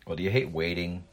Well, do you hate waiting?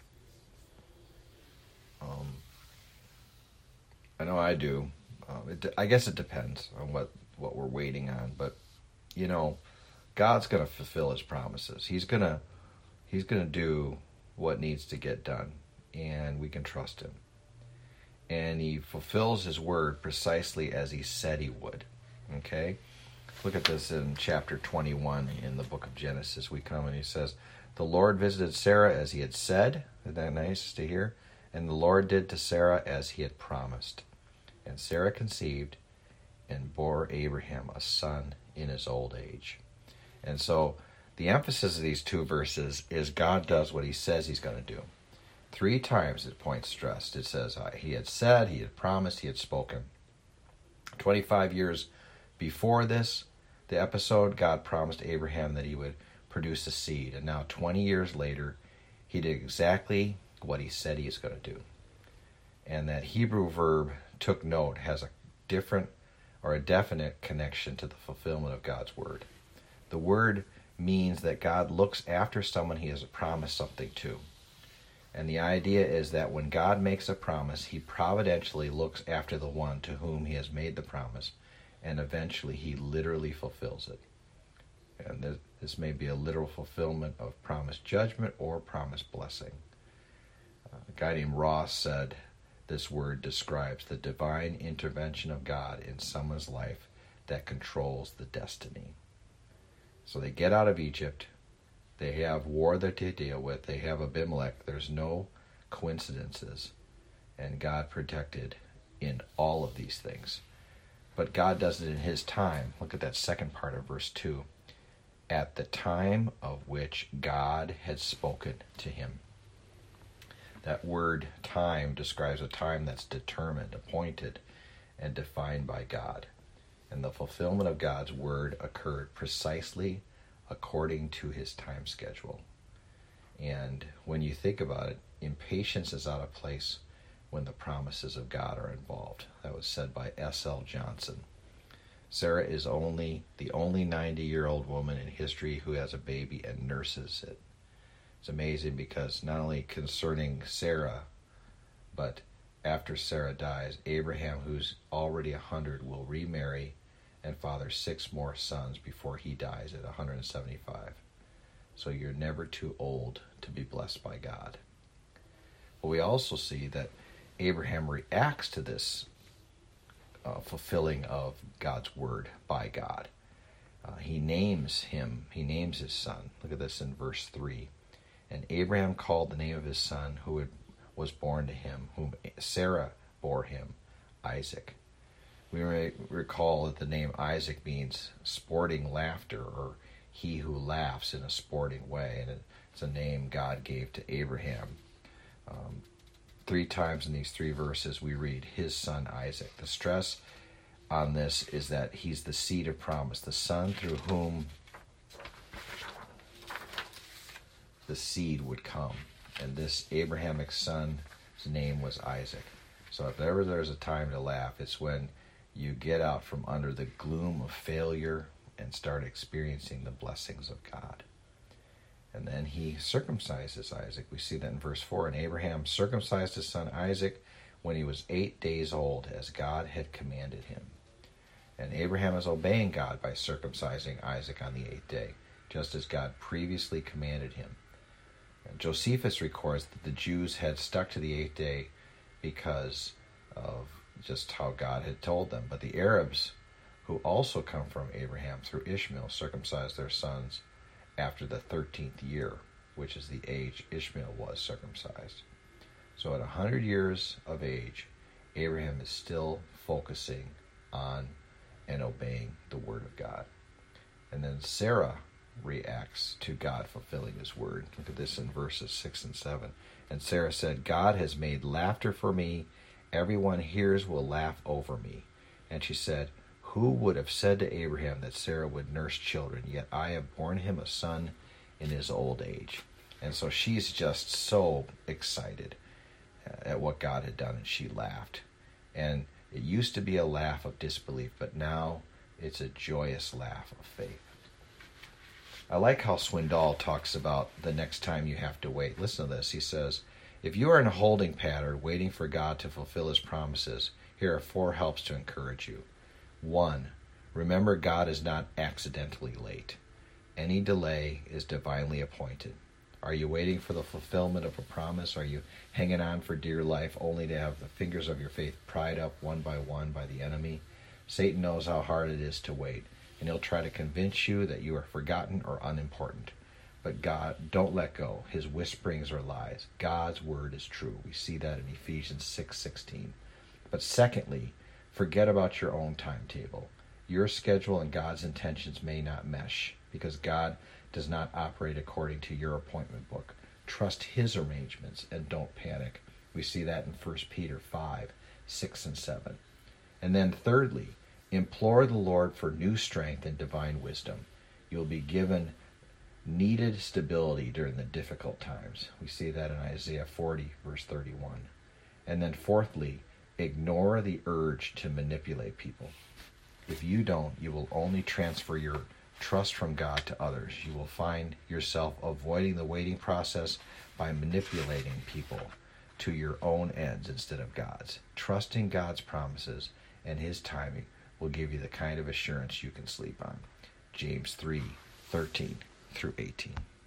I know I do. I guess it depends on what we're waiting on, but you know, God's going to fulfill His promises. He's gonna do what needs to get done, and we can trust Him. And He fulfills His word precisely as He said He would. Okay, look at this in chapter 21 in the book of Genesis. We come and He says, "The Lord visited Sarah as He had said." Isn't that nice to hear? "And the Lord did to Sarah as He had promised. And Sarah conceived and bore Abraham a son in his old age." And so the emphasis of these two verses is God does what He says He's going to do. 3 times it points stressed. It says He had said, He had promised, He had spoken. 25 years before this, the episode, God promised Abraham that he would produce a seed. And now 20 years later, He did exactly what He said He is going to do. And that Hebrew verb, took note, has a different or a definite connection to the fulfillment of God's word. The word means that God looks after someone He has promised something to. And the idea is that when God makes a promise, He providentially looks after the one to whom He has made the promise, and eventually He literally fulfills it. And this may be a literal fulfillment of promised judgment or promised blessing. A guy named Ross said this word describes the divine intervention of God in someone's life that controls the destiny. So they get out of Egypt. They have war that they deal with. They have Abimelech. There's no coincidences. And God protected in all of these things. But God does it in His time. Look at that second part of verse 2. At the time of which God had spoken to him. That word time describes a time that's determined, appointed, and defined by God. And the fulfillment of God's word occurred precisely according to His time schedule. And when you think about it, impatience is out of place when the promises of God are involved. That was said by S.L. Johnson. Sarah is the only 90-year-old woman in history who has a baby and nurses it. It's amazing because not only concerning Sarah, but after Sarah dies, Abraham, who's already 100, will remarry and father 6 more sons before he dies at 175. So you're never too old to be blessed by God. But we also see that Abraham reacts to this fulfilling of God's word by God. He names his son. Look at this in verse 3. And Abraham called the name of his son who was born to him, whom Sarah bore him, Isaac. We may recall that the name Isaac means sporting laughter, or he who laughs in a sporting way, and it's a name God gave to Abraham. 3 times in these 3 verses we read his son Isaac. The stress on this is that he's the seed of promise, the son through whom the seed would come. And this Abrahamic son's name was Isaac. So if ever there's a time to laugh, it's when you get out from under the gloom of failure and start experiencing the blessings of God. And then he circumcises Isaac. We see that in verse 4. And Abraham circumcised his son Isaac when he was 8 days old, as God had commanded him. And Abraham is obeying God by circumcising Isaac on the 8th day, just as God previously commanded him. And Josephus records that the Jews had stuck to the 8th day because of just how God had told them. But the Arabs, who also come from Abraham through Ishmael, circumcised their sons after the 13th year, which is the age Ishmael was circumcised. So at 100 years of age, Abraham is still focusing on and obeying the word of God. And then Sarah reacts to God fulfilling his word. Look at this in verses 6 and 7. And Sarah said, God has made laughter for me. Everyone hears will laugh over me. And she said, who would have said to Abraham that Sarah would nurse children? Yet I have borne him a son in his old age. And so she's just so excited at what God had done, and she laughed. And it used to be a laugh of disbelief, but now it's a joyous laugh of faith. I like how Swindoll talks about the next time you have to wait. Listen to this. He says, if you are in a holding pattern waiting for God to fulfill his promises, here are 4 helps to encourage you. 1. Remember God is not accidentally late. Any delay is divinely appointed. Are you waiting for the fulfillment of a promise? Are you hanging on for dear life only to have the fingers of your faith pried up one by the enemy? Satan knows how hard it is to wait, and he'll try to convince you that you are forgotten or unimportant. But God, don't let go. His whisperings are lies. God's word is true. We see that in Ephesians 6:16. But secondly, forget about your own timetable. Your schedule and God's intentions may not mesh, because God does not operate according to your appointment book. Trust his arrangements and don't panic. We see that in 1 Peter 5:6 and 7. And then thirdly, implore the Lord for new strength and divine wisdom. You'll be given needed stability during the difficult times. We see that in Isaiah 40, verse 31. And then fourthly, ignore the urge to manipulate people. If you don't, you will only transfer your trust from God to others. You will find yourself avoiding the waiting process by manipulating people to your own ends instead of God's. Trusting God's promises and his timing will give you the kind of assurance you can sleep on. James 3:13 through 18.